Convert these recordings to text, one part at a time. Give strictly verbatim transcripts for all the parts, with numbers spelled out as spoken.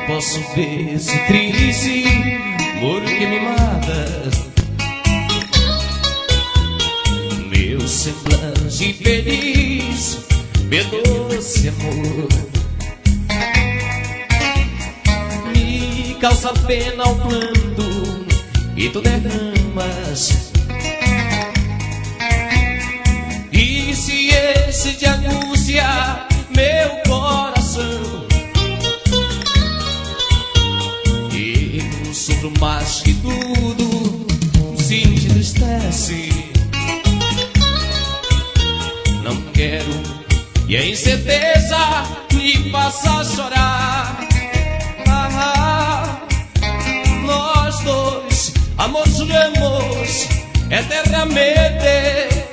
posso ver esse triste amor que me mata. Meu semblante feliz, meu doce amor, me causa pena ao planto e tu derramas. E se esse de angústia meu coração, eu sofro mais que tudo, se te entristece. Não quero que a incerteza me faça chorar. Ah, nós dois, amor, juramos eternamente.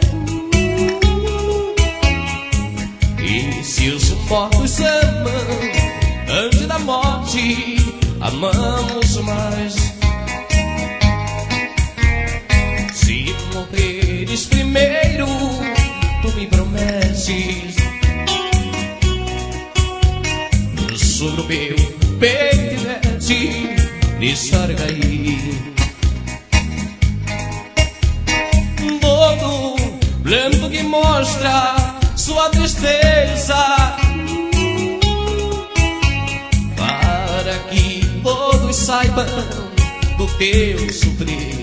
E se os mortos amam, antes da morte amamos mais. Se morreres primeiro, tu me prometes, sobre o meu peito descarga aí todo lento que mostra sua tristeza, para que todos saibam do teu sofrer.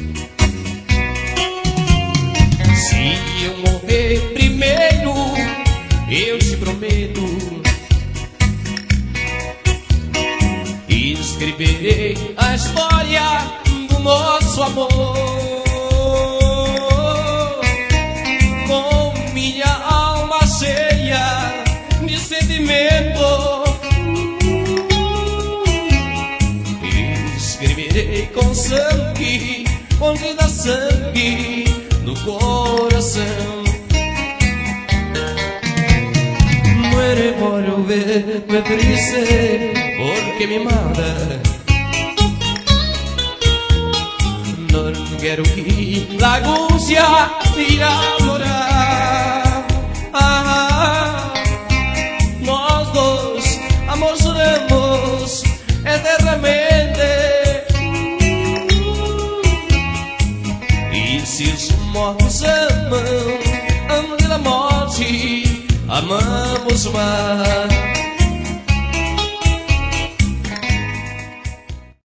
Se eu morrer primeiro, eu te prometo, escreverei a história do nosso amor. Cheia de sentimento, escreverei com sangue, com vida sangue no coração. Muere por ver, me triste porque me mata. Não quero que la angústia irá morar. Ah, nós dois, amor, juramos eternamente. E se os mortos amam, antes da morte amamos mais.